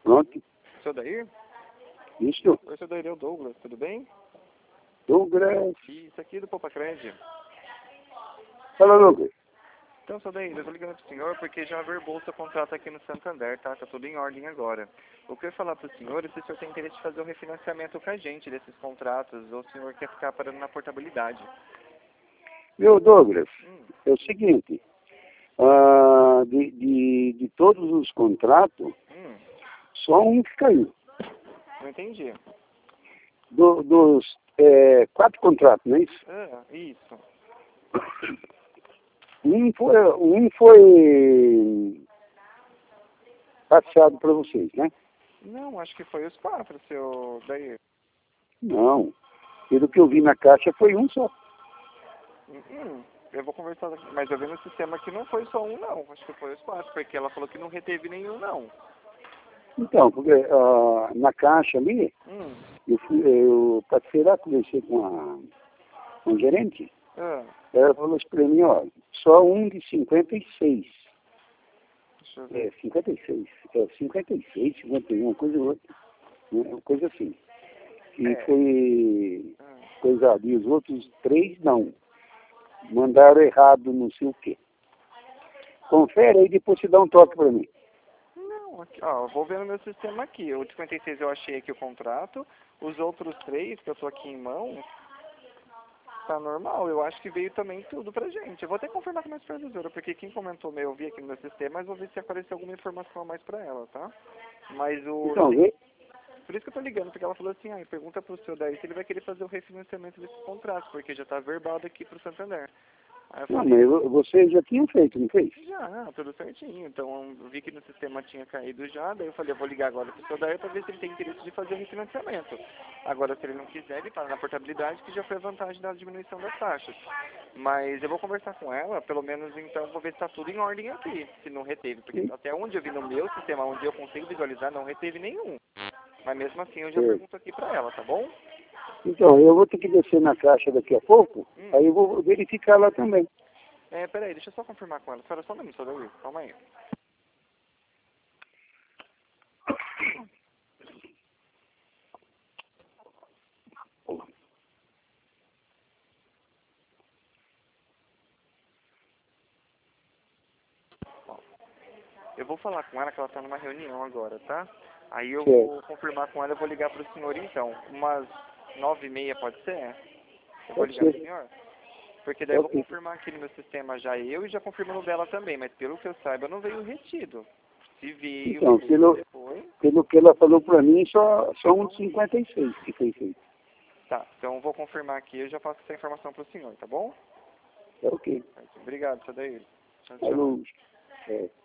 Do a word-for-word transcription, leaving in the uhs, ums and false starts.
Pronto. Seu Dair? Isso. Oi, seu Dair, é o Douglas, tudo bem? Douglas. Isso aqui é do Poupa Cred. Fala, Douglas. Então, seu Dair, eu tô ligando pro senhor porque já verbou o seu contrato aqui no Santander, tá? Tá tudo em ordem agora. O que eu ia falar pro senhor é se o senhor tem interesse de fazer o refinanciamento com a gente desses contratos, ou o senhor quer ficar parando na portabilidade. Meu Douglas, Hum. é o seguinte, ah, de, de, de todos os contratos, Hum, só um que caiu. não entendi. Do, dos é, quatro contratos, não é isso? Ah, isso. Um foi, um foi passado para vocês, né? Não, acho que foi os quatro, seu Dair. Não. Pelo que eu vi na caixa, foi um só. Hum, hum, eu vou conversar, mas eu vi no sistema que não foi só um, não. Acho que foi os quatro, porque ela falou que não reteve nenhum, não. Então, porque ah, na caixa ali, Hum, eu, fui, eu passei lá, conversei com a, com a gerente, ah, ela falou assim para mim, ó, só um de cinquenta e seis. deixa eu ver. É, cinquenta e seis. É, cinquenta e seis, cinquenta e um, uma coisa ou outra. Né, uma coisa assim. E É. foi Ah, coisado. E os outros três, não. Mandaram errado, não sei o quê. Confere aí, depois você dá um toque para mim. não, aqui, ó, eu vou ver no meu sistema aqui. O de cinquenta e seis eu achei aqui o contrato. Os outros três, que eu tô aqui em mão, tá normal. Eu acho que veio também tudo pra gente. Eu vou até confirmar com a minha supervisora, porque quem comentou meu, eu vi aqui no meu sistema, mas vou ver se apareceu alguma informação a mais pra ela, tá? Mas o... Então, vê. Por isso que eu tô ligando, porque ela falou assim, ah, pergunta pro seu daí se ele vai querer fazer o refinanciamento desses contratos, porque já tá verbado aqui pro Santander. Aí eu Não, falei, mas eu- vocês já tinham feito, não fez? já, tudo certinho. Então eu vi que no sistema tinha caído já, daí eu falei, eu vou ligar agora pro seu daí pra ver se ele tem interesse de fazer o refinanciamento. Agora, se ele não quiser, ele para na portabilidade, que já foi a vantagem da diminuição das taxas. Mas eu vou conversar com ela, pelo menos então, vou ver se tá tudo em ordem aqui, se não reteve. Porque Sim. até onde eu vi no meu sistema, onde eu consigo visualizar, não reteve nenhum. Mas mesmo assim eu já É. pergunto aqui pra ela, tá bom? Então, eu vou ter que descer na caixa daqui a pouco, Hum. aí eu vou verificar lá também. É, peraí, deixa eu só confirmar com ela. Espera só um minuto, seu Daí, calma aí. Eu vou falar com ela que ela tá numa reunião agora, tá? Aí eu Certo. vou confirmar com ela, eu vou ligar pro senhor então. Umas nove e meia pode ser? Eu vou Pode ligar pro ser. senhor? Porque daí eu vou Ok. confirmar aqui no meu sistema já eu e já confirmo no dela também, mas pelo que eu saiba não veio retido. Se veio, Então, beleza, pelo, foi. pelo que ela falou para mim, só, só um de cinquenta e seis que foi feito. Tá, então eu vou confirmar aqui e eu já passo essa informação pro senhor, tá bom? Ok. Obrigado, seu Daí. Tchau, tchau. Falou. É.